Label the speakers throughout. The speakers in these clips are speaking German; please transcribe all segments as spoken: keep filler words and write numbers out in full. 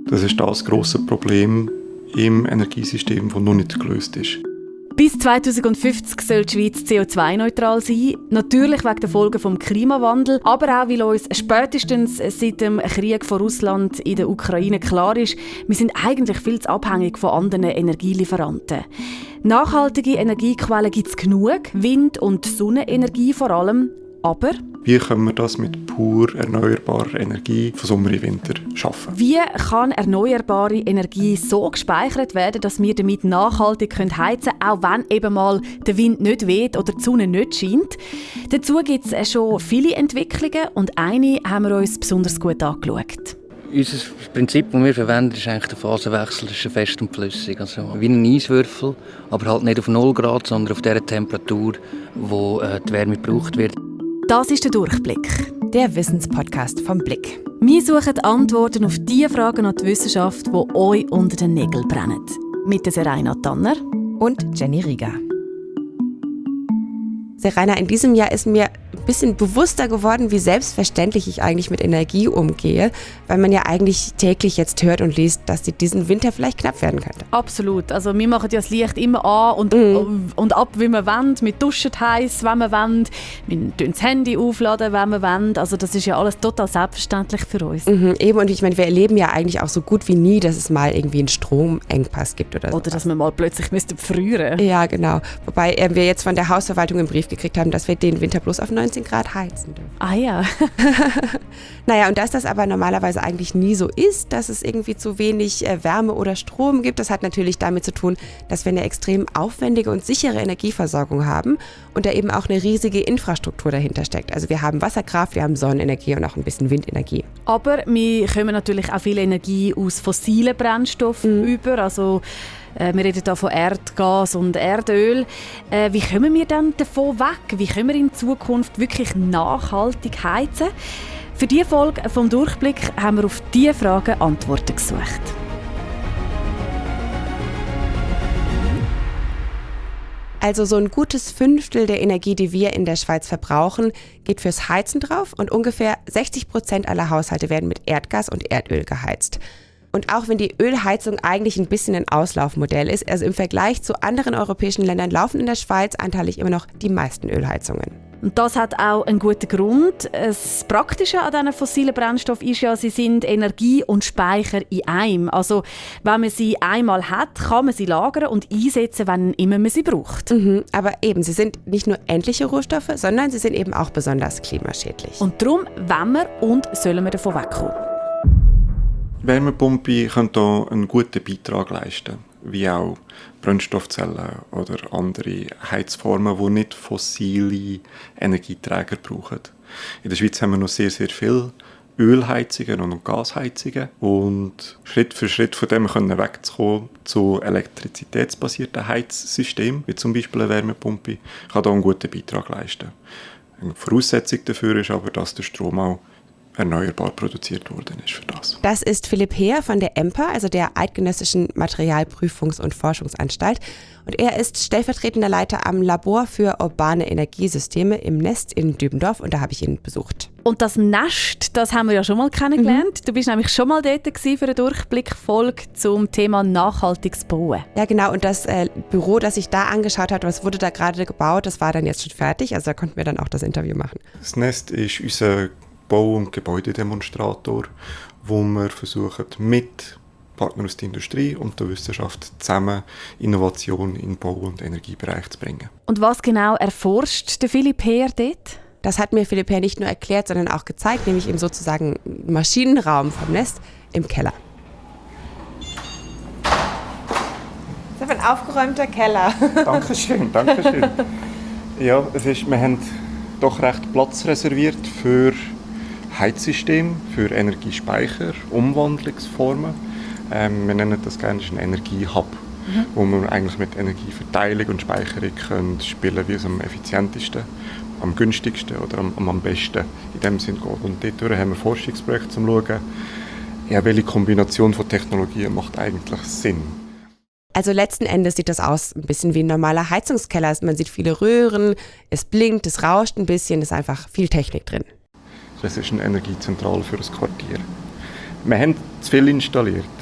Speaker 1: Das ist das grosse Problem im Energiesystem, das noch nicht gelöst ist.
Speaker 2: Bis zweitausendfünfzig soll die Schweiz C O zwei neutral sein. Natürlich wegen der Folgen des Klimawandels, aber auch, weil uns spätestens seit dem Krieg von Russland in der Ukraine klar ist, wir sind eigentlich viel zu abhängig von anderen Energielieferanten. Nachhaltige Energiequellen gibt es genug, Wind- und Sonnenenergie vor allem, aber...
Speaker 1: Wie können wir das mit pur erneuerbarer Energie von Sommer in Winter schaffen?
Speaker 2: Wie kann erneuerbare Energie so gespeichert werden, dass wir damit nachhaltig heizen können, auch wenn eben mal der Wind nicht weht oder die Sonne nicht scheint? Dazu gibt es schon viele Entwicklungen und eine haben wir uns besonders gut angeschaut.
Speaker 3: Unser Prinzip, das wir verwenden, ist eigentlich der Phasenwechsel zwischen fest und flüssig. Also wie ein Eiswürfel, aber halt nicht auf null Grad, sondern auf der Temperatur, wo die Wärme gebraucht wird.
Speaker 2: Das ist der Durchblick.
Speaker 4: Der Wissenspodcast vom Blick.
Speaker 2: Wir suchen Antworten auf die Fragen an die Wissenschaft, die euch unter den Nägeln brennen. Mit der Seraina Tanner
Speaker 4: und Jenny Rieger. Seraina, in diesem Jahr ist mir ein bisschen bewusster geworden, wie selbstverständlich ich eigentlich mit Energie umgehe, weil man ja eigentlich täglich jetzt hört und liest, dass die diesen Winter vielleicht knapp werden könnte.
Speaker 2: Absolut. Also wir machen ja das Licht immer an und, mm. und ab, wie wir wollen. Wir duschen heiß, wenn wir wollen. Wir laden das Handy aufladen, wenn wir wollen. Also das ist ja alles total selbstverständlich für uns.
Speaker 4: Mhm, eben, und ich meine, wir erleben ja eigentlich auch so gut wie nie, dass es mal irgendwie einen Stromengpass gibt oder so.
Speaker 2: Oder dass wir mal plötzlich müssten frieren.
Speaker 4: Ja, genau. Wobei äh, wir jetzt von der Hausverwaltung einen Brief gekriegt haben, dass wir den Winter bloß auf neunzehn Grad heizen dürfen.
Speaker 2: Ah ja.
Speaker 4: Naja, und dass das aber normalerweise eigentlich nie so ist, dass es irgendwie zu wenig äh, Wärme oder Strom gibt, das hat natürlich damit zu tun, dass wir eine extrem aufwendige und sichere Energieversorgung haben und da eben auch eine riesige Infrastruktur dahinter steckt. Also wir haben Wasserkraft, wir haben Sonnenenergie und auch ein bisschen Windenergie.
Speaker 2: Aber wir kommen natürlich auch viel Energie aus fossilen Brennstoffen mhm. über, also wir reden hier von Erdgas und Erdöl. Wie kommen wir dann davon weg? Wie können wir in Zukunft wirklich nachhaltig heizen? Für diese Folge vom Durchblick haben wir auf diese Fragen Antworten gesucht.
Speaker 4: Also so ein gutes Fünftel der Energie, die wir in der Schweiz verbrauchen, geht fürs Heizen drauf und ungefähr sechzig Prozent aller Haushalte werden mit Erdgas und Erdöl geheizt. Und auch wenn die Ölheizung eigentlich ein bisschen ein Auslaufmodell ist, also im Vergleich zu anderen europäischen Ländern laufen in der Schweiz anteilig immer noch die meisten Ölheizungen.
Speaker 2: Und das hat auch einen guten Grund. Das Praktische an diesen fossilen Brennstoffen ist ja, sie sind Energie und Speicher in einem. Also wenn man sie einmal hat, kann man sie lagern und einsetzen, wann immer man sie braucht.
Speaker 4: Mhm, aber eben, sie sind nicht nur endliche Rohstoffe, sondern sie sind eben auch besonders klimaschädlich.
Speaker 2: Und darum wollen wir und sollen wir davon wegkommen.
Speaker 1: Die Wärmepumpe kann hier einen guten Beitrag leisten, wie auch Brennstoffzellen oder andere Heizformen, die nicht fossile Energieträger brauchen. In der Schweiz haben wir noch sehr, sehr viele Ölheizungen und Gasheizungen und Schritt für Schritt von dem können wegzukommen zu elektrizitätsbasierten Heizsystemen, wie zum Beispiel eine Wärmepumpe, kann hier einen guten Beitrag leisten. Eine Voraussetzung dafür ist aber, dass der Strom auch erneuerbar produziert worden ist für das.
Speaker 4: Das ist Philipp Heer von der E M P A, also der Eidgenössischen Materialprüfungs- und Forschungsanstalt. Und er ist stellvertretender Leiter am Labor für urbane Energiesysteme im Nest in Dübendorf und da habe ich ihn besucht.
Speaker 2: Und das Nest, das haben wir ja schon mal kennengelernt. Mhm. Du bist nämlich schon mal dort gewesen für eine Durchblickfolge zum Thema nachhaltiges Bauen.
Speaker 4: Ja genau, und das äh, Büro, das ich da angeschaut habe, was wurde da gerade gebaut, das war dann jetzt schon fertig, also da konnten wir dann auch das Interview machen.
Speaker 1: Das Nest ist unser Bau- und Gebäudedemonstrator, wo wir versuchen, mit Partnern aus der Industrie und der Wissenschaft zusammen Innovation im Bau- und Energiebereich zu bringen.
Speaker 2: Und was genau erforscht der Philipp Heer dort?
Speaker 4: Das hat mir Philipp Heer nicht nur erklärt, sondern auch gezeigt, nämlich im sozusagen Maschinenraum vom Nest im Keller.
Speaker 5: Das ist ein aufgeräumter Keller.
Speaker 1: Dankeschön, Dankeschön. Ja, es ist, wir haben doch recht Platz reserviert für Heizsystem, für Energiespeicher, Umwandlungsformen. Ähm, wir nennen das gerne einen Energiehub, mhm. wo man eigentlich mit Energieverteilung und Speicherung können spielen, wie es am effizientesten, am günstigsten oder am, am besten in dem Sinn geht. Und dort haben wir Forschungsprojekte, um zu schauen, ja, welche Kombination von Technologien macht eigentlich Sinn.
Speaker 4: Also letzten Endes sieht das aus ein bisschen wie ein normaler Heizungskeller. Man sieht viele Röhren, es blinkt, es rauscht ein bisschen, es ist einfach viel Technik drin.
Speaker 1: Das ist eine Energiezentrale für das Quartier. Wir haben zu viel installiert.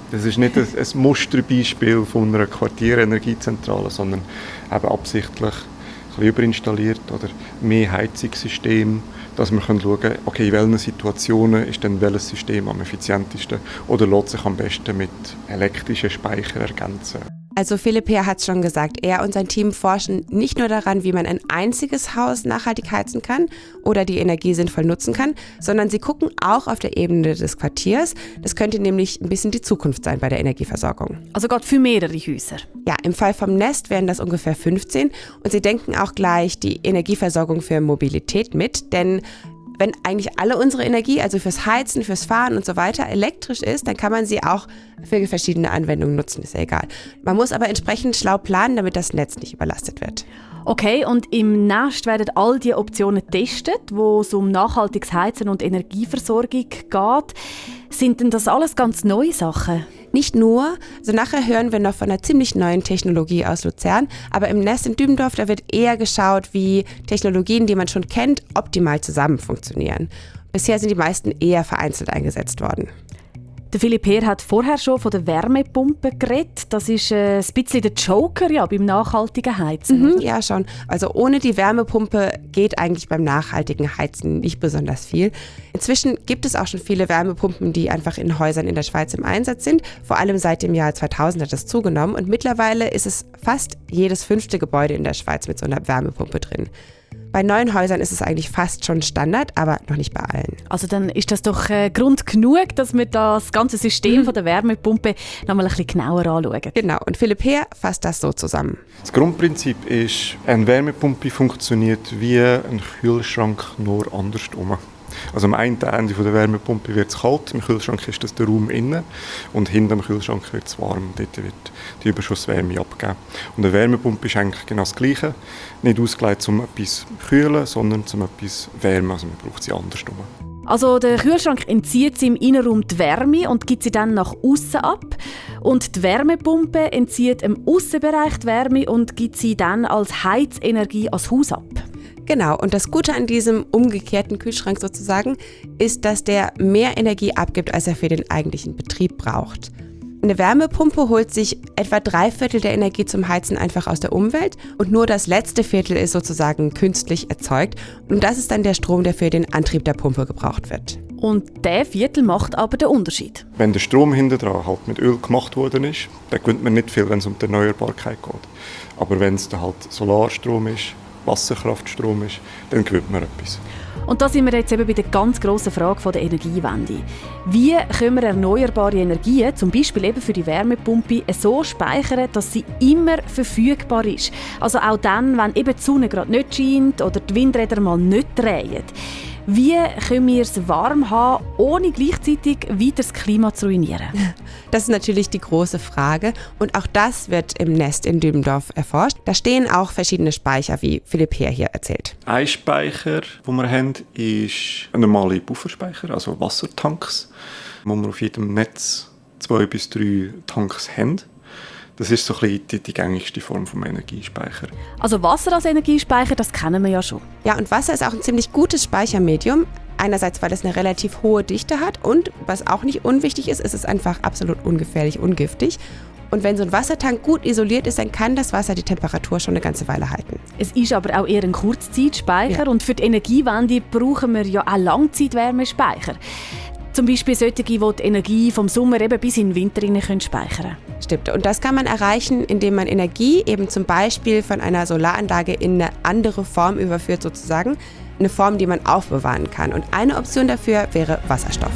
Speaker 1: Das ist nicht ein, ein Musterbeispiel von einer Quartierenergiezentrale, sondern eben absichtlich ein bisschen überinstalliert oder mehr Heizungssystem, dass man schauen kann, okay, in welchen Situationen ist denn welches System am effizientesten oder lässt sich am besten mit elektrischen Speichern ergänzen.
Speaker 4: Also Philipp Heer hat es schon gesagt, er und sein Team forschen nicht nur daran, wie man ein einziges Haus nachhaltig heizen kann oder die Energie sinnvoll nutzen kann, sondern sie gucken auch auf der Ebene des Quartiers. Das könnte nämlich ein bisschen die Zukunft sein bei der Energieversorgung.
Speaker 2: Also gerade für mehrere Häuser.
Speaker 4: Ja, im Fall vom Nest wären das ungefähr fünfzehn und sie denken auch gleich die Energieversorgung für Mobilität mit, denn wenn eigentlich alle unsere Energie, also fürs Heizen, fürs Fahren und so weiter, elektrisch ist, dann kann man sie auch für verschiedene Anwendungen nutzen, ist ja egal. Man muss aber entsprechend schlau planen, damit das Netz nicht überlastet wird.
Speaker 2: Okay, und im Nest werden all die Optionen getestet, wo es um nachhaltiges Heizen und Energieversorgung geht. Sind denn das alles ganz neue Sachen?
Speaker 4: Nicht nur, also nachher hören wir noch von einer ziemlich neuen Technologie aus Luzern, aber im Nest in Dübendorf, da wird eher geschaut, wie Technologien, die man schon kennt, optimal zusammen funktionieren. Bisher sind die meisten eher vereinzelt eingesetzt worden.
Speaker 2: Der Philipp Heer hat vorher schon von der Wärmepumpe geredet. Das ist äh, ein bisschen der Joker ja, beim nachhaltigen Heizen.
Speaker 4: Mhm, ja, schon. Also ohne die Wärmepumpe geht eigentlich beim nachhaltigen Heizen nicht besonders viel. Inzwischen gibt es auch schon viele Wärmepumpen, die einfach in Häusern in der Schweiz im Einsatz sind. Vor allem seit dem Jahr zweitausend hat das zugenommen. Und mittlerweile ist es fast jedes fünfte Gebäude in der Schweiz mit so einer Wärmepumpe drin. Bei neuen Häusern ist es eigentlich fast schon Standard, aber noch nicht bei allen.
Speaker 2: Also dann ist das doch äh, Grund genug, dass wir das ganze System mhm. von der Wärmepumpe noch mal ein bisschen genauer anschauen.
Speaker 4: Genau, und Philipp Heer fasst das so zusammen.
Speaker 1: Das Grundprinzip ist, eine Wärmepumpe funktioniert wie ein Kühlschrank, nur andersrum. Also am einen Ende der Wärmepumpe wird es kalt, im Kühlschrank ist das der Raum innen und hinter dem Kühlschrank wird es warm. Dort wird die Überschusswärme abgegeben. Und eine Wärmepumpe ist eigentlich genau das Gleiche. Nicht ausgelegt, um etwas zu kühlen, sondern um etwas zu wärmen. Also man braucht sie andersrum.
Speaker 2: Also der Kühlschrank entzieht sie im Innenraum die Wärme und gibt sie dann nach außen ab. Und die Wärmepumpe entzieht im Aussenbereich die Wärme und gibt sie dann als Heizenergie ans Haus ab.
Speaker 4: Genau, und das Gute an diesem umgekehrten Kühlschrank sozusagen ist, dass der mehr Energie abgibt, als er für den eigentlichen Betrieb braucht. Eine Wärmepumpe holt sich etwa drei Viertel der Energie zum Heizen einfach aus der Umwelt und nur das letzte Viertel ist sozusagen künstlich erzeugt. Und das ist dann der Strom, der für den Antrieb der Pumpe gebraucht wird.
Speaker 2: Und der Viertel macht aber den Unterschied.
Speaker 1: Wenn der Strom hinten dran halt mit Öl gemacht worden ist, dann gewinnt man nicht viel, wenn es um die Erneuerbarkeit geht. Aber wenn es dann halt Solarstrom ist, Wasserkraftstrom ist, dann gewinnt man etwas.
Speaker 2: Und da sind wir jetzt eben bei der ganz grossen Frage von der Energiewende. Wie können wir erneuerbare Energien, zum Beispiel eben für die Wärmepumpe, so speichern, dass sie immer verfügbar ist? Also auch dann, wenn eben die Sonne gerade nicht scheint oder die Windräder mal nicht drehen. Wie können wir es warm haben, ohne gleichzeitig weiter das Klima zu ruinieren?
Speaker 4: Das ist natürlich die große Frage und auch das wird im Nest in Dübendorf erforscht. Da stehen auch verschiedene Speicher, wie Philipp Heer hier erzählt.
Speaker 1: Ein Speicher, den wir haben, ist ein normaler Pufferspeicher, also Wassertanks, wo wir auf jedem Netz zwei bis drei Tanks haben. Das ist so ein bisschen die, die gängigste Form des Energiespeichers.
Speaker 2: Also Wasser als Energiespeicher, das kennen wir ja schon.
Speaker 4: Ja, und Wasser ist auch ein ziemlich gutes Speichermedium. Einerseits, weil es eine relativ hohe Dichte hat und, was auch nicht unwichtig ist, ist es einfach absolut ungefährlich, ungiftig. Und wenn so ein Wassertank gut isoliert ist, dann kann das Wasser die Temperatur schon eine ganze Weile halten.
Speaker 2: Es ist aber auch eher ein Kurzzeitspeicher ja. Und für die Energiewende brauchen wir ja auch Langzeitwärmespeicher. Zum Beispiel solche, die die Energie vom Sommer eben bis in den Winter hinein speichern können.
Speaker 4: Stimmt. Und das kann man erreichen, indem man Energie eben zum Beispiel von einer Solaranlage in eine andere Form überführt sozusagen. Eine Form, die man aufbewahren kann. Und eine Option dafür wäre Wasserstoff.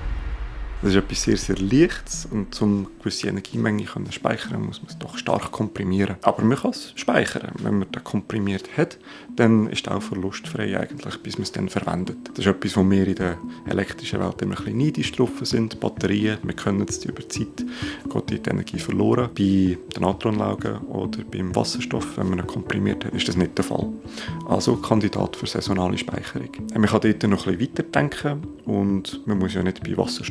Speaker 1: Das ist etwas sehr, sehr Leichtes und um eine gewisse Energiemenge zu speichern, muss man es doch stark komprimieren. Aber man kann es speichern. Wenn man das komprimiert hat, dann ist es auch verlustfrei eigentlich, bis man es dann verwendet. Das ist etwas, wo wir in der elektrischen Welt immer ein bisschen neidisch drauf sind. Batterien, wir können es über die Zeit, geht die Energie verloren. Bei den Natronlaugen oder beim Wasserstoff, wenn man ihn komprimiert hat, ist das nicht der Fall. Also Kandidat für saisonale Speicherung. Man kann dort noch ein bisschen weiterdenken und man muss ja nicht bei Wasserstoff aufhören.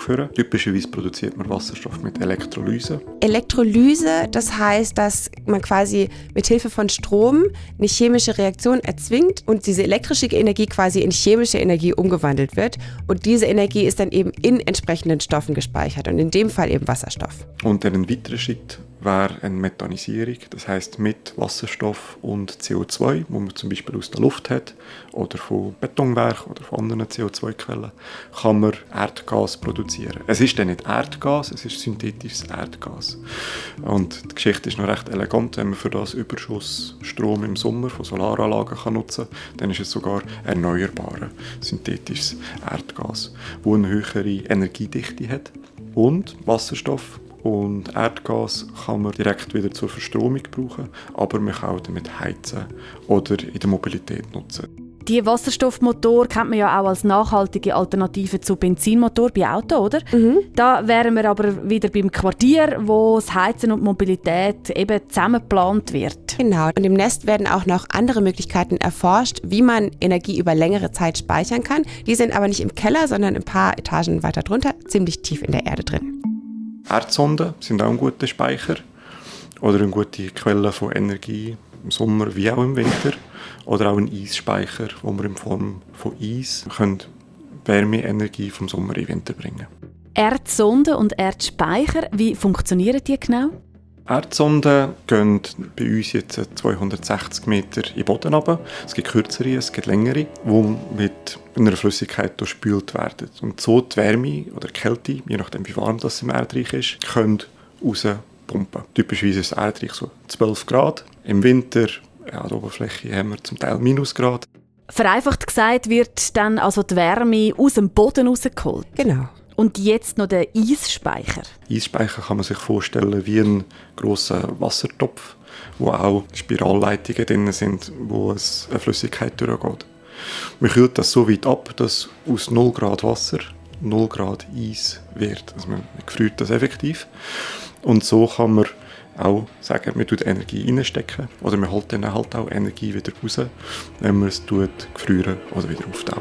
Speaker 1: aufhören. Typischerweise produziert man Wasserstoff mit Elektrolyse.
Speaker 4: Elektrolyse, das heißt, dass man quasi mit Hilfe von Strom eine chemische Reaktion erzwingt und diese elektrische Energie quasi in chemische Energie umgewandelt wird. Und diese Energie ist dann eben in entsprechenden Stoffen gespeichert und in dem Fall eben Wasserstoff.
Speaker 1: Und dann ein weiterer Schritt wäre eine Methanisierung, das heisst mit Wasserstoff und C O zwei, wo man zum Beispiel aus der Luft hat oder von Betonwerken oder von anderen C O zwei Quellen, kann man Erdgas produzieren. Es ist dann nicht Erdgas, es ist synthetisches Erdgas. Und die Geschichte ist noch recht elegant, wenn man für das Überschussstrom im Sommer von Solaranlagen kann nutzen kann, dann ist es sogar erneuerbares synthetisches Erdgas, das eine höhere Energiedichte hat. Und Wasserstoff und Erdgas kann man direkt wieder zur Verstromung brauchen, aber man kann auch damit heizen oder in der Mobilität nutzen.
Speaker 2: Die Wasserstoffmotor kennt man ja auch als nachhaltige Alternative zu Benzinmotor bei Autos, oder?
Speaker 4: Mhm.
Speaker 2: Da wären wir aber wieder beim Quartier, wo das Heizen und Mobilität eben zusammen geplant wird.
Speaker 4: Genau. Und im Nest werden auch noch andere Möglichkeiten erforscht, wie man Energie über längere Zeit speichern kann. Die sind aber nicht im Keller, sondern ein paar Etagen weiter drunter, ziemlich tief in der Erde drin.
Speaker 1: Erdsonden sind auch ein guter Speicher oder eine gute Quelle von Energie im Sommer wie auch im Winter. Oder auch ein Eisspeicher, wo wir in Form von Eis können Wärmeenergie vom Sommer in den Winter bringen.
Speaker 2: Erdsonden und Erdspeicher, wie funktionieren die genau?
Speaker 1: Erdsonden gehen bei uns jetzt zweihundertsechzig Meter in den Boden runter. Es gibt kürzere, es gibt längere, die mit einer Flüssigkeit durchspült werden. Und so die Wärme oder die Kälte, je nachdem wie warm das im Erdreich ist, können rauspumpen. Typischerweise ist das Erdreich so zwölf Grad. Im Winter ja, an der Oberfläche haben wir zum Teil Minusgrad.
Speaker 2: Vereinfacht gesagt wird dann also die Wärme aus dem Boden rausgeholt.
Speaker 4: Genau.
Speaker 2: Und jetzt noch der Eisspeicher.
Speaker 1: Eisspeicher kann man sich vorstellen wie ein grosser Wassertopf, wo auch Spiralleitungen drin sind, wo es eine Flüssigkeit durchgeht. Man kühlt das so weit ab, dass aus null Grad Wasser null Grad Eis wird. Also man gefriert das effektiv. Und so kann man auch sagen, man tut Energie reinstecken oder man holt dann halt auch Energie wieder raus, wenn man es tut, gefrieren oder wieder auftauen.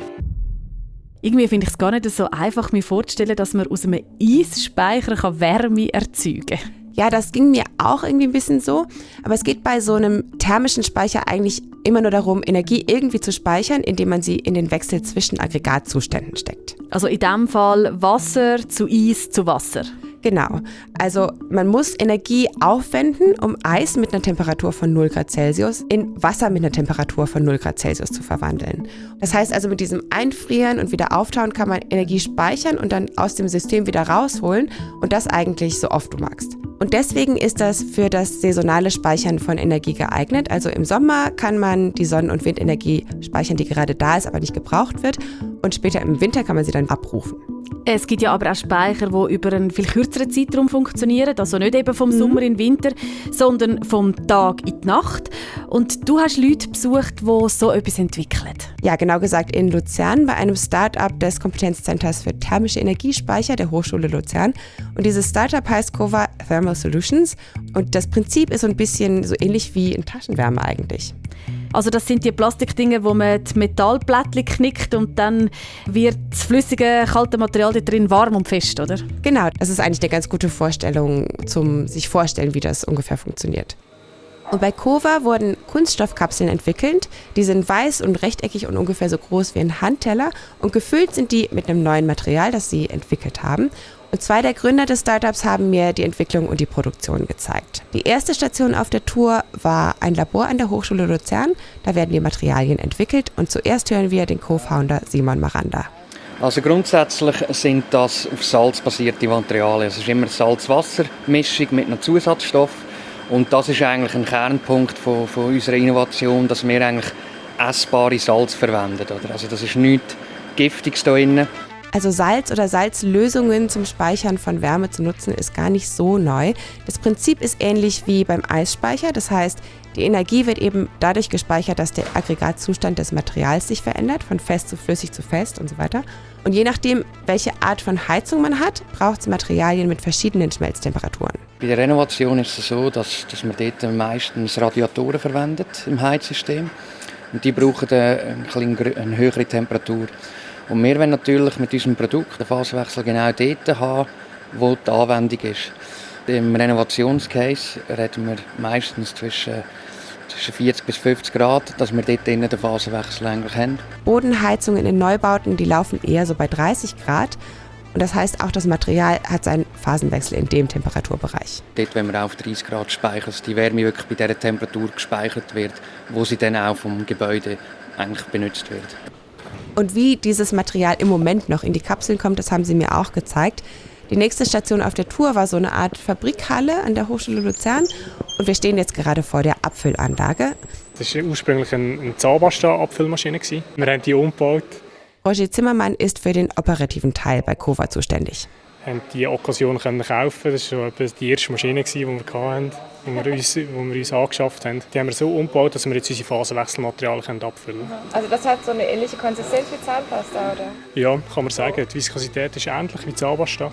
Speaker 2: Irgendwie finde ich es gar nicht so einfach, mir vorzustellen, dass man aus einem Eisspeicher Wärme erzeugen kann.
Speaker 4: Ja, das ging mir auch irgendwie ein bisschen so. Aber es geht bei so einem thermischen Speicher eigentlich immer nur darum, Energie irgendwie zu speichern, indem man sie in den Wechsel zwischen Aggregatzuständen steckt.
Speaker 2: Also in diesem Fall Wasser zu Eis zu Wasser.
Speaker 4: Genau. Also man muss Energie aufwenden, um Eis mit einer Temperatur von null Grad Celsius in Wasser mit einer Temperatur von null Grad Celsius zu verwandeln. Das heißt also, mit diesem Einfrieren und wieder Auftauen kann man Energie speichern und dann aus dem System wieder rausholen und das eigentlich so oft du magst. Und deswegen ist das für das saisonale Speichern von Energie geeignet. Also im Sommer kann man die Sonnen- und Windenergie speichern, die gerade da ist, aber nicht gebraucht wird. Und später im Winter kann man sie dann abrufen.
Speaker 2: Es gibt ja aber auch Speicher, die über einen viel kürzeren Zeitraum funktionieren. Also nicht eben vom
Speaker 4: Mhm.
Speaker 2: Sommer in den Winter, sondern vom Tag in die Nacht. Und du hast Leute besucht, die so etwas entwickeln.
Speaker 4: Ja, genau gesagt in Luzern bei einem Start-up des Kompetenzzenters für thermische Energiespeicher der Hochschule Luzern. Und dieses Start-up heißt Cova Thermal Solutions. Und das Prinzip ist so ein bisschen so ähnlich wie in Taschenwärme eigentlich.
Speaker 2: Also das sind die Plastikdinger, wo man die Metallplättchen knickt und dann wird das flüssige, kalte Material da drin warm und fest, oder?
Speaker 4: Genau, das ist eigentlich eine ganz gute Vorstellung, zum sich vorstellen, wie das ungefähr funktioniert. Und bei Cova wurden Kunststoffkapseln entwickelt. Die sind weiß und rechteckig und ungefähr so groß wie ein Handteller. Und gefüllt sind die mit einem neuen Material, das sie entwickelt haben. Und zwei der Gründer des Startups haben mir die Entwicklung und die Produktion gezeigt. Die erste Station auf der Tour war ein Labor an der Hochschule Luzern. Da werden die Materialien entwickelt. Und zuerst hören wir den Co-Founder Simon Maranda.
Speaker 3: Also grundsätzlich sind das auf Salz basierte Materialien. Es ist immer Salz-Wasser-Mischung mit einem Zusatzstoff. Und das ist eigentlich ein Kernpunkt von, von unserer Innovation, dass wir eigentlich essbare Salz verwenden. Oder? Also das ist nichts Giftiges da drin.
Speaker 4: Also Salz oder Salzlösungen zum Speichern von Wärme zu nutzen, ist gar nicht so neu. Das Prinzip ist ähnlich wie beim Eisspeicher. Das heißt, die Energie wird eben dadurch gespeichert, dass der Aggregatzustand des Materials sich verändert, von fest zu flüssig zu fest und so weiter. Und je nachdem, welche Art von Heizung man hat, braucht es Materialien mit verschiedenen Schmelztemperaturen.
Speaker 3: Bei der Renovation ist es so, dass, dass man dort meistens Radiatoren verwendet im Heizsystem. Und die brauchen eine, eine höhere Temperatur. Und wir wollen natürlich mit unserem Produkt den Phasenwechsel genau dort haben, wo die Anwendung ist. Im Renovationscase reden wir meistens zwischen, zwischen vierzig bis fünfzig Grad, dass wir dort den Phasenwechsel eigentlich haben.
Speaker 4: Bodenheizungen in Neubauten, die laufen eher so bei dreißig Grad. Und das heißt, auch das Material hat seinen Phasenwechsel in dem Temperaturbereich.
Speaker 3: Dort, wenn wir auf dreißig Grad speichern, dass die Wärme wirklich bei dieser Temperatur gespeichert wird, wo sie dann auch vom Gebäude eigentlich benutzt wird.
Speaker 4: Und wie dieses Material im Moment noch in die Kapseln kommt, das haben sie mir auch gezeigt. Die nächste Station auf der Tour war so eine Art Fabrikhalle an der Hochschule Luzern. Und wir stehen jetzt gerade vor der Abfüllanlage.
Speaker 6: Das war ursprünglich eine, eine Zahnpasta-Abfüllmaschine. Wir haben die umgebaut.
Speaker 4: Roger Zimmermann ist für den operativen Teil bei Cova zuständig.
Speaker 6: Wir konnten die Occasion kaufen. Das war die erste Maschine, die wir hatten, die wir uns, die wir uns angeschafft haben. Die haben wir so umgebaut, dass wir jetzt unsere Phasenwechselmaterialien abfüllen können.
Speaker 5: Also das hat so eine ähnliche Konsistenz wie Zahnpasta, oder?
Speaker 6: Ja, kann man sagen. Die Viskosität ist ähnlich wie Zahnpasta.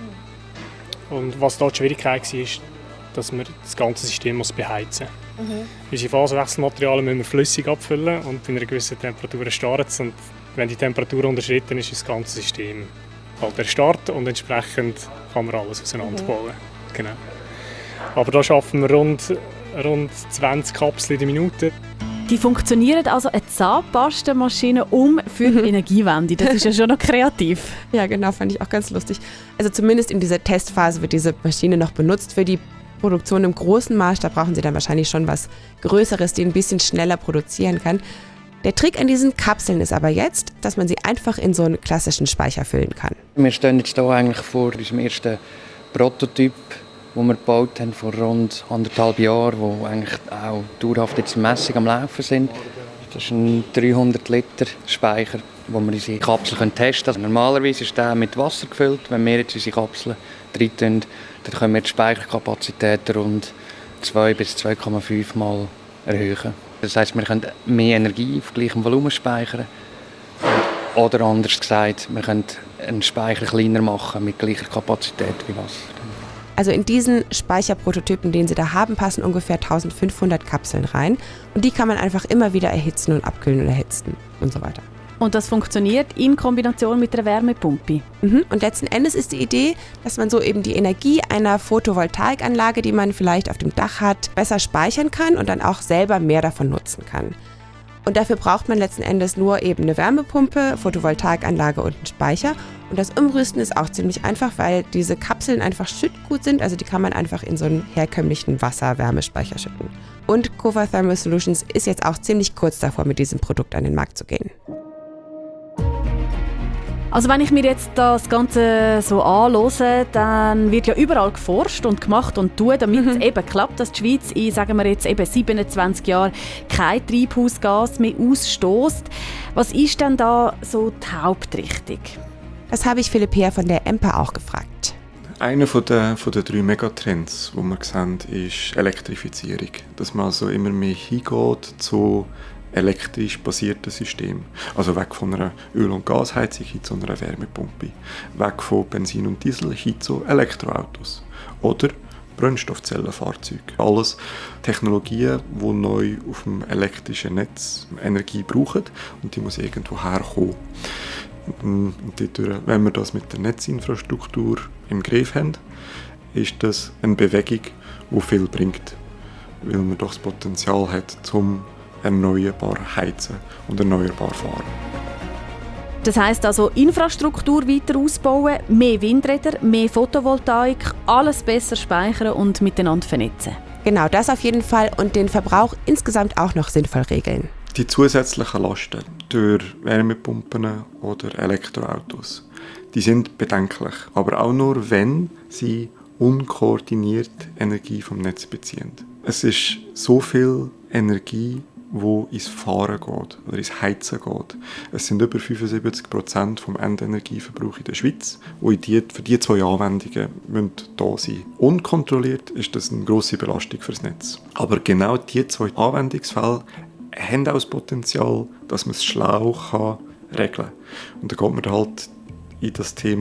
Speaker 6: Und was da die Schwierigkeit war, ist, dass wir das ganze System beheizen muss. Mhm. Unsere Phasenwechselmaterialien müssen wir flüssig abfüllen und bei einer gewissen Temperatur starten es. Und wenn die Temperatur unterschritten ist, ist das ganze System halt erstarrt und entsprechend kann man alles auseinanderbauen. Mhm. Genau. Aber da schaffen wir rund, rund zwanzig Kapseln in der Minute.
Speaker 2: Die funktionieren also eine Zahnpastamaschine um für die Energiewende. Das ist ja schon noch kreativ.
Speaker 4: Ja, genau, fand ich auch ganz lustig. Also zumindest in dieser Testphase wird diese Maschine noch benutzt. Für die Produktion im großen Maßstab brauchen sie dann wahrscheinlich schon was Größeres, die ein bisschen schneller produzieren kann. Der Trick an diesen Kapseln ist aber jetzt, dass man sie einfach in so einen klassischen Speicher füllen kann.
Speaker 3: Wir stehen jetzt hier eigentlich vor unserem ersten Prototyp, den wir gebaut haben vor rund anderthalb Jahren, wo eigentlich auch dauerhaft jetzt Messungen am Laufen sind. Das ist ein dreihundert Liter Speicher, wo wir unsere Kapseln testen können. Also normalerweise ist der mit Wasser gefüllt. Wenn wir jetzt unsere Kapseln reintun, dann können wir die Speicherkapazität rund zwei bis zwei Komma fünf Mal erhöhen. Das heisst, wir können mehr Energie auf gleichem Volumen speichern. Oder anders gesagt, wir können einen Speicher kleiner machen mit gleicher Kapazität wie Wasser.
Speaker 4: Also in diesen Speicherprototypen, den sie da haben, passen ungefähr eintausendfünfhundert Kapseln rein. Und die kann man einfach immer wieder erhitzen und abkühlen und erhitzen und so weiter.
Speaker 2: Und das funktioniert in Kombination mit einer Wärmepumpe.
Speaker 4: Mhm. Und letzten Endes ist die Idee, dass man so eben die Energie einer Photovoltaikanlage, die man vielleicht auf dem Dach hat, besser speichern kann und dann auch selber mehr davon nutzen kann. Und dafür braucht man letzten Endes nur eben eine Wärmepumpe, Photovoltaikanlage und einen Speicher. Und das Umrüsten ist auch ziemlich einfach, weil diese Kapseln einfach schüttgut sind. Also die kann man einfach in so einen herkömmlichen Wasser-Wärmespeicher schütten. Und Cova Thermal Solutions ist jetzt auch ziemlich kurz davor, mit diesem Produkt an den Markt zu gehen.
Speaker 2: Also wenn ich mir jetzt das Ganze so anhöre, dann wird ja überall geforscht und gemacht und tun, damit es eben klappt, dass die Schweiz in, sagen wir jetzt, eben siebenundzwanzig Jahren kein Treibhausgas mehr ausstößt. Was ist denn da so die Hauptrichtung?
Speaker 4: Das habe ich Philipp Heer von der E M P A auch gefragt.
Speaker 1: Einer von der, von der drei Megatrends, die wir sehen, ist Elektrifizierung. Dass man also immer mehr hingeht zu elektrisch basierten Systemen. Also weg von einer Öl- und Gasheizung hin zu einer Wärmepumpe. Weg von Benzin und Diesel hin zu Elektroautos. Oder Brennstoffzellenfahrzeuge. Alles Technologien, die neu auf dem elektrischen Netz Energie brauchen und die muss irgendwo herkommen. Und dadurch, wenn wir das mit der Netzinfrastruktur im Griff haben, ist das eine Bewegung, die viel bringt. Weil man doch das Potenzial hat, zum erneuerbar heizen und erneuerbar fahren.
Speaker 2: Das heisst also Infrastruktur weiter ausbauen, mehr Windräder, mehr Photovoltaik, alles besser speichern und miteinander vernetzen.
Speaker 4: Genau, das auf jeden Fall und den Verbrauch insgesamt auch noch sinnvoll regeln.
Speaker 1: Die zusätzlichen Lasten durch Wärmepumpen oder Elektroautos, die sind bedenklich, aber auch nur, wenn sie unkoordiniert Energie vom Netz beziehen. Es ist so viel Energie, wo ins Fahren geht oder ins Heizen geht. Es sind über fünfundsiebzig Prozent vom Endenergieverbrauch in der Schweiz, die die, für diese zwei Anwendungen müssen da sein. Unkontrolliert ist das eine grosse Belastung für das Netz. Aber genau diese zwei Anwendungsfälle haben auch das Potenzial, dass man es schlau kann regeln kann. Und da geht man halt in das Thema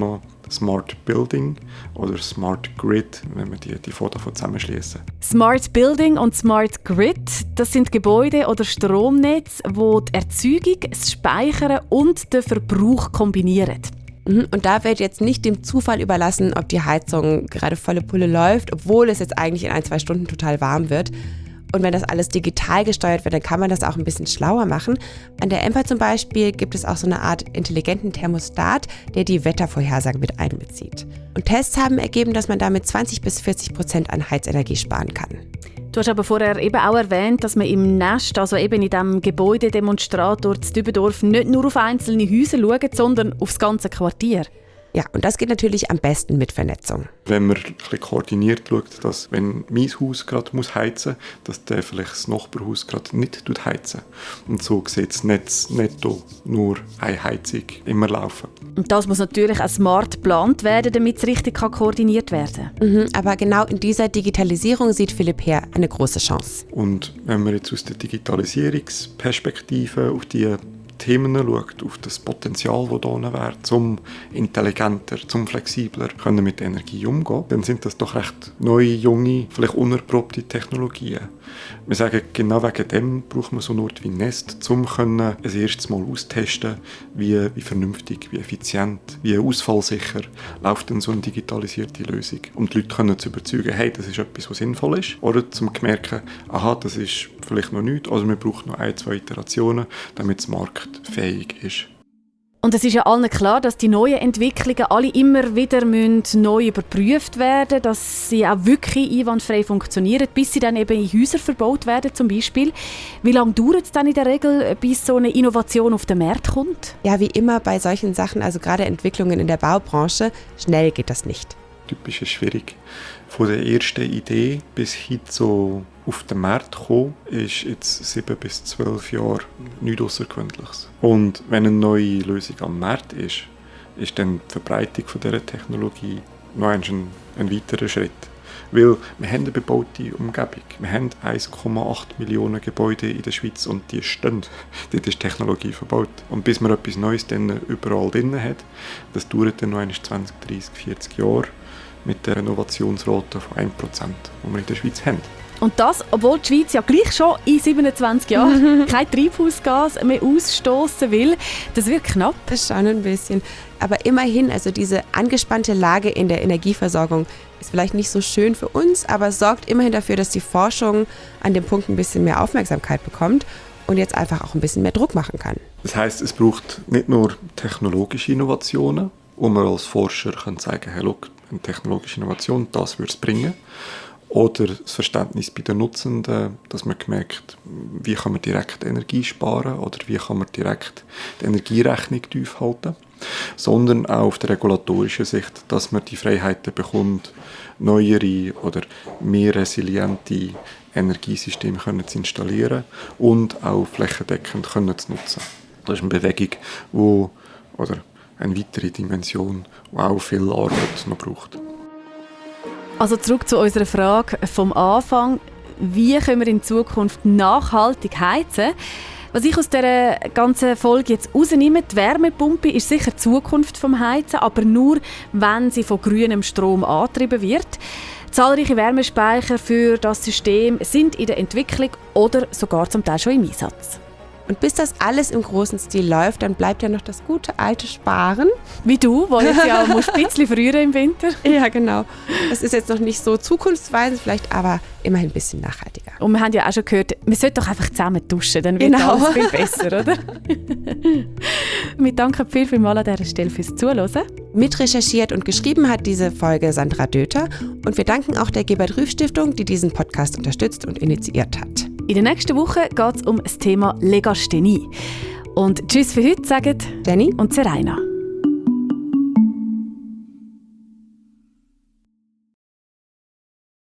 Speaker 1: Smart Building oder Smart Grid, wenn wir die, die davon zusammenschließen.
Speaker 2: Smart Building und Smart Grid, das sind Gebäude oder Stromnetze, die die Erzeugung, das Speichern und den Verbrauch kombinieren.
Speaker 4: Und da wird jetzt nicht dem Zufall überlassen, ob die Heizung gerade volle Pulle läuft, obwohl es jetzt eigentlich in ein, zwei Stunden total warm wird. Und wenn das alles digital gesteuert wird, dann kann man das auch ein bisschen schlauer machen. An der Empa zum Beispiel gibt es auch so eine Art intelligenten Thermostat, der die Wettervorhersagen mit einbezieht. Und Tests haben ergeben, dass man damit zwanzig bis vierzig Prozent an Heizenergie sparen kann.
Speaker 2: Du hast aber vorher eben auch erwähnt, dass man im Nest, also eben in diesem Gebäudedemonstrator in Dübendorf, nicht nur auf einzelne Häuser schaut, sondern auf das ganze Quartier.
Speaker 4: Ja, und das geht natürlich am besten mit Vernetzung.
Speaker 1: Wenn man ein bisschen koordiniert schaut, dass wenn mein Haus gerade muss heizen muss, dass der vielleicht das Nachbarhaus gerade nicht heizen. Und so sieht das Netz netto nur eine Heizung immer laufen.
Speaker 2: Und das muss natürlich auch smart geplant werden, damit es richtig koordiniert werden kann.
Speaker 4: Mhm, aber genau in dieser Digitalisierung sieht Philipp Herr eine große Chance.
Speaker 1: Und wenn man jetzt aus der Digitalisierungsperspektive auf die Themen schaut, auf das Potenzial, das da wäre, zum intelligenter, zum flexibler können mit Energie umgehen, dann sind das doch recht neue, junge, vielleicht unerprobte Technologien. Wir sagen, genau wegen dem braucht man so einen Ort wie Nest, um ein erstes Mal austesten, wie, wie vernünftig, wie effizient, wie ausfallsicher läuft denn so eine digitalisierte Lösung. Um die Leute können zu überzeugen, hey, das ist etwas, was sinnvoll ist. Oder zum merken, aha, das ist vielleicht noch nichts, also wir brauchen noch ein, zwei Iterationen, damit es marktfähig ist.
Speaker 2: Und es ist ja allen klar, dass die neuen Entwicklungen alle immer wieder müssen neu überprüft werden, dass sie auch wirklich einwandfrei funktionieren, bis sie dann eben in Häuser verbaut werden zum Beispiel. Wie lange dauert es dann in der Regel, bis so eine Innovation auf den Markt kommt?
Speaker 4: Ja, wie immer bei solchen Sachen, also gerade Entwicklungen in der Baubranche, schnell geht das nicht.
Speaker 1: Typisch ist schwierig. Von der ersten Idee bis hin so auf den Markt kommen, ist jetzt sieben bis zwölf Jahre nichts Außergewöhnliches. Und wenn eine neue Lösung am Markt ist, ist dann die Verbreitung von dieser Technologie noch ein, ein weiterer Schritt. Weil wir haben eine bebaute Umgebung. Wir haben eins Komma acht Millionen Gebäude in der Schweiz und die stehen. Dort ist Technologie verbaut. Und bis man etwas Neues dann überall drin hat, das dauert dann noch zwanzig, dreißig, vierzig Jahre mit der Innovationsrate von ein Prozent, die wir in der Schweiz haben.
Speaker 2: Und das, obwohl die Schweiz ja gleich schon in siebenundzwanzig Jahren kein Treibhausgas mehr ausstoßen will. Das wird knapp.
Speaker 4: Das schon ein bisschen. Aber immerhin, also diese angespannte Lage in der Energieversorgung ist vielleicht nicht so schön für uns, aber es sorgt immerhin dafür, dass die Forschung an dem Punkt ein bisschen mehr Aufmerksamkeit bekommt und jetzt einfach auch ein bisschen mehr Druck machen kann.
Speaker 1: Das heisst, es braucht nicht nur technologische Innovationen, wo man als Forscher kann sagen, hey, look, eine technologische Innovation, das würde es bringen. Oder das Verständnis bei den Nutzenden, dass man merkt, wie kann man direkt Energie sparen oder wie kann man direkt die Energierechnung tief halten. Sondern auch auf der regulatorischen Sicht, dass man die Freiheiten bekommt, neuere oder mehr resiliente Energiesysteme können zu installieren und auch flächendeckend können zu nutzen. Das ist eine Bewegung, wo, oder eine weitere Dimension, die auch viel Arbeit noch braucht.
Speaker 2: Also zurück zu unserer Frage vom Anfang. Wie können wir in Zukunft nachhaltig heizen? Was ich aus dieser ganzen Folge jetzt rausnehme, die Wärmepumpe ist sicher die Zukunft vom Heizen, aber nur, wenn sie von grünem Strom angetrieben wird. Zahlreiche Wärmespeicher für das System sind in der Entwicklung oder sogar zum Teil schon im Einsatz.
Speaker 4: Und bis das alles im großen Stil läuft, dann bleibt ja noch das gute alte Sparen.
Speaker 2: Wie du, wo jetzt ja ein bisschen früher im Winter.
Speaker 4: Ja, genau. Das ist jetzt noch nicht so zukunftsweisend, vielleicht aber immerhin ein bisschen nachhaltiger.
Speaker 2: Und wir haben ja auch schon gehört, wir sollten doch einfach zusammen duschen, dann wird
Speaker 4: genau.
Speaker 2: alles viel besser, oder? Wir danken viel, viel mal an dieser Stelle fürs Zuhören.
Speaker 4: Mitrecherchiert und geschrieben hat diese Folge Sandra Döther und wir danken auch der Gebert-Rüff-Stiftung, die diesen Podcast unterstützt und initiiert hat.
Speaker 2: In der nächsten Woche geht es um das Thema Legasthenie. Und tschüss für heute, sagen
Speaker 4: Jenny
Speaker 2: und Seraina.